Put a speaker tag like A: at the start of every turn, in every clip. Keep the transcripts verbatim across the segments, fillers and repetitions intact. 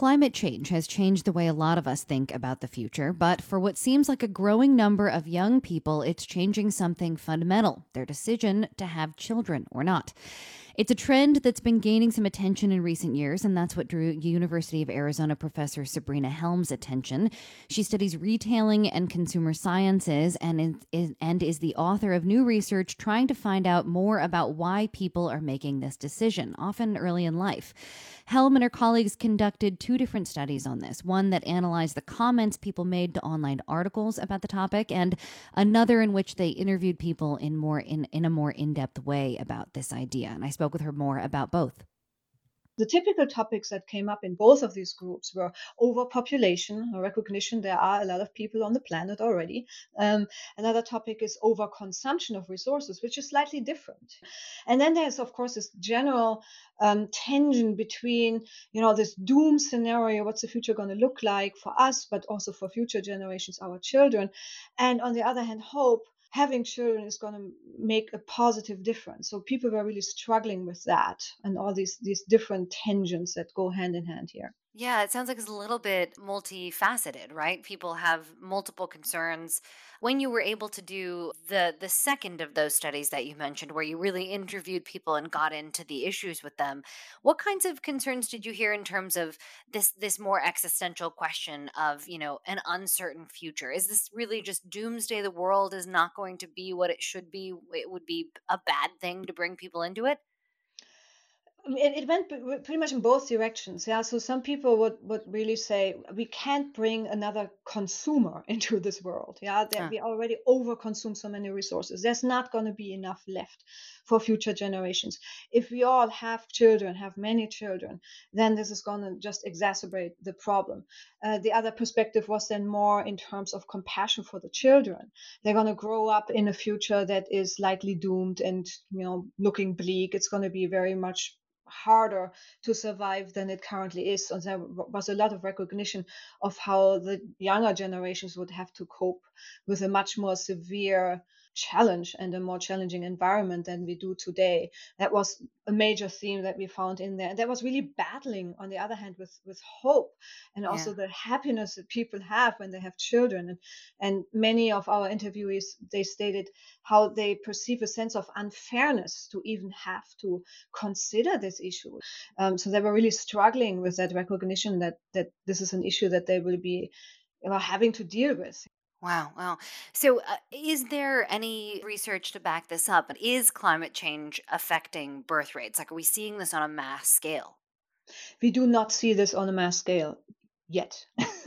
A: Climate change has changed the way a lot of us think about the future, but for what seems like a growing number of young people, it's changing something fundamental: their decision to have children or not. It's a trend that's been gaining some attention in recent years, and that's what drew University of Arizona professor Sabrina Helm's attention. She studies retailing and consumer sciences and is, is, and is the author of new research trying to find out more about why people are making this decision, often early in life. Helm and her colleagues conducted two different studies on this, one that analyzed the comments people made to online articles about the topic, and another in which they interviewed people in more in, in a more in-depth way about this idea. And I spoke with her more about both.
B: The typical topics that came up in both of these groups were overpopulation, a recognition there are a lot of people on the planet already. Um, another topic is overconsumption of resources, which is slightly different. And then there's, of course, this general um, tension between, you know, this doom scenario, what's the future going to look like for us, but also for future generations, our children. And on the other hand, hope. Having children is going to make a positive difference. So people were really struggling with that and all these these different tensions that go hand in hand here.
A: Yeah, it sounds like it's a little bit multifaceted, right? People have multiple concerns. When you were able to do the the second of those studies that you mentioned, where you really interviewed people and got into the issues with them, what kinds of concerns did you hear in terms of this this more existential question of, you know, an uncertain future? Is this really just doomsday? The world is not going to be what it should be. It would be a bad thing to bring people into it?
B: It, it went p- pretty much in both directions. Yeah. So some people would, would really say we can't bring another consumer into this world. Yeah. That we already overconsume so many resources. There's not going to be enough left for future generations. If we all have children, have many children, then this is going to just exacerbate the problem. Uh, the other perspective was then more in terms of compassion for the children. They're going to grow up in a future that is likely doomed and, you know, looking bleak. It's going to be very much harder to survive than it currently is. And there was a lot of recognition of how the younger generations would have to cope with a much more severe challenge and a more challenging environment than we do today. That was a major theme that we found in there. And that was really battling, on the other hand, with, with hope and also
A: Yeah.
B: the happiness that people have when they have children. And, and many of our interviewees, they stated how they perceive a sense of unfairness to even have to consider this issue. Um, so they were really struggling with that recognition that that this is an issue that they will be, you know, having to deal with.
A: Wow, wow. So, uh, is there any research to back this up? Is climate change affecting birth rates? Like, are we seeing this on a mass scale?
B: We do not see this on a mass scale yet.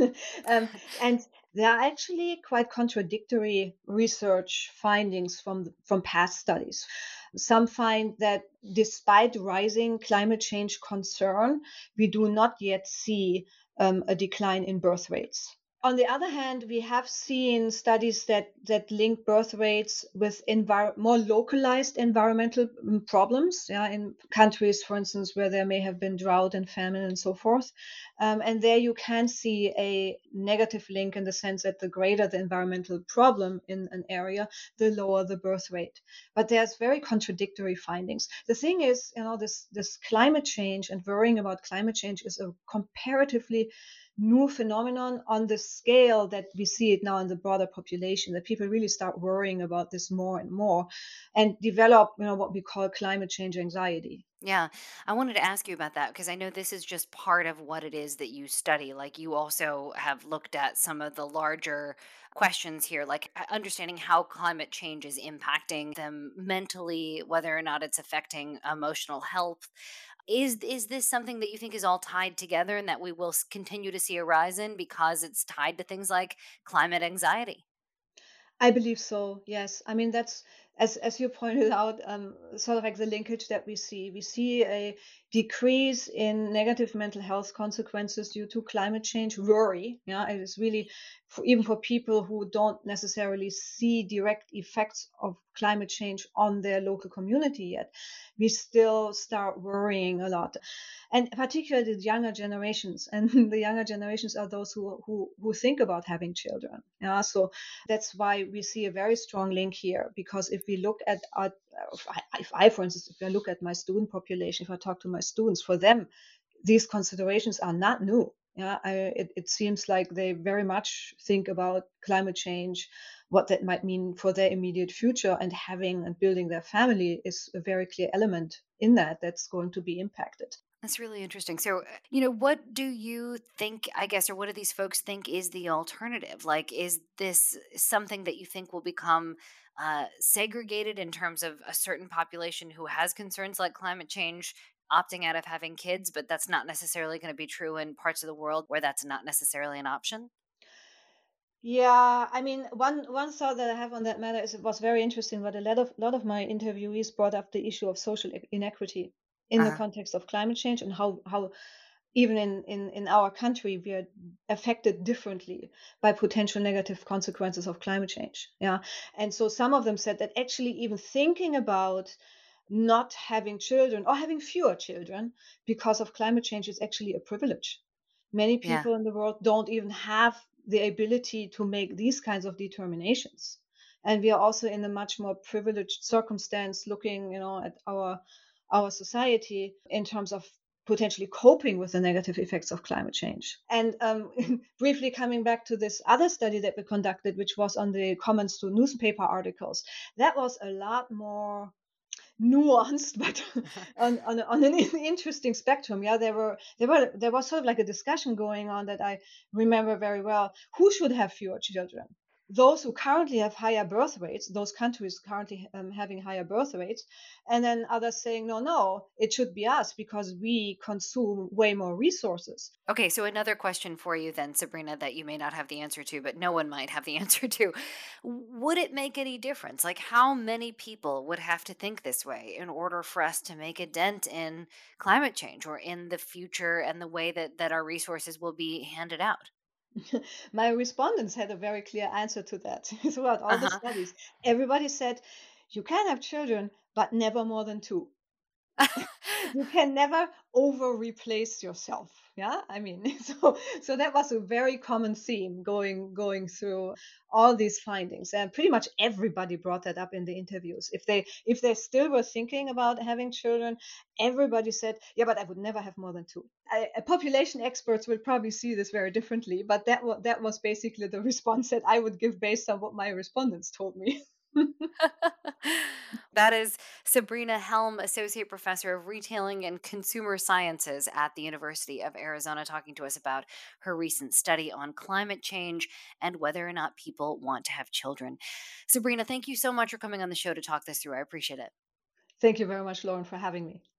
B: um, and there are actually quite contradictory research findings from from past studies. Some find that despite rising climate change concern, we do not yet see um, a decline in birth rates. On the other hand, we have seen studies that, that link birth rates with envir- more localized environmental mm, problems, yeah, in countries, for instance, where there may have been drought and famine and so forth. Um, and there you can see a negative link in the sense that the greater the environmental problem in an area, the lower the birth rate. But there's very contradictory findings. The thing is, you know, this, this climate change and worrying about climate change is a comparatively new phenomenon on the scale that we see it now in the broader population, that people really start worrying about this more and more and develop, you know, what we call climate change anxiety.
A: Yeah, I wanted to ask you about that because I know this is just part of what it is that you study. Like, you also have looked at some of the larger questions here, like uh, understanding how climate change is impacting them mentally, whether or not it's affecting emotional health. Is is this something that you think is all tied together and that we will s- continue to see a rise in because it's tied to things like climate anxiety?
B: I believe so. Yes. I mean, that's as as you pointed out, um, sort of like the linkage that we see. We see a decrease in negative mental health consequences due to climate change worry. Yeah, it is really for, even for people who don't necessarily see direct effects of climate change on their local community yet. We still start worrying a lot, and particularly the younger generations. And the younger generations are those who who who think about having children. Yeah, so that's why we see a very strong link here. Because if we look at, our, if, I, if I, for instance, if I look at my student population, if I talk to my students, for them, these considerations are not new. Yeah, I, it, it seems like they very much think about climate change, what that might mean for their immediate future, and having and building their family is a very clear element in that that's going to be impacted.
A: That's really interesting. So, uh, you know, what do you think, I guess, or what do these folks think is the alternative? Like, is this something that you think will become uh, segregated in terms of a certain population who has concerns like climate change opting out of having kids, but that's not necessarily going to be true in parts of the world where that's not necessarily an option?
B: Yeah, I mean, one one thought that I have on that matter is it was very interesting, but a lot of lot of my interviewees brought up the issue of social i- inequity in the
A: Uh-huh.
B: context of climate change, and how how even in in in our country we are affected differently by potential negative consequences of climate change. Yeah, and so some of them said that actually even thinking about not having children or having fewer children because of climate change is actually a privilege. Many
A: Yeah.
B: people in the world don't even have the ability to make these kinds of determinations. And we are also in a much more privileged circumstance looking, you know, at our our society in terms of potentially coping with the negative effects of climate change. And um, briefly coming back to this other study that we conducted, which was on the comments to newspaper articles, that was a lot more nuanced, but on on, on an interesting spectrum. Yeah, there were there were there was sort of like a discussion going on that I remember very well. Who should have fewer children? Those who currently have higher birth rates, those countries currently um, having higher birth rates, and then others saying, no, no, it should be us because we consume way more resources.
A: Okay, so another question for you then, Sabrina, that you may not have the answer to, but no one might have the answer to. Would it make any difference? Like, how many people would have to think this way in order for us to make a dent in climate change or in the future and the way that, that our resources will be handed out?
B: My respondents had a very clear answer to that throughout
A: Uh
B: all the
A: huh.
B: studies. Everybody said, you can have children, but never more than two. You can never over replace yourself. Yeah, I mean, so so that was a very common theme going going through all these findings, and pretty much everybody brought that up in the interviews. If they if they still were thinking about having children, everybody said, yeah, but I would never have more than two. I, uh, population experts will probably see this very differently, but that was that was basically the response that I would give based on what my respondents told me.
A: That is Sabrina Helm, Associate Professor of Retailing and Consumer Sciences at the University of Arizona, talking to us about her recent study on climate change and whether or not people want to have children. Sabrina, thank you so much for coming on the show to talk this through. I appreciate it.
B: Thank you very much, Lauren, for having me.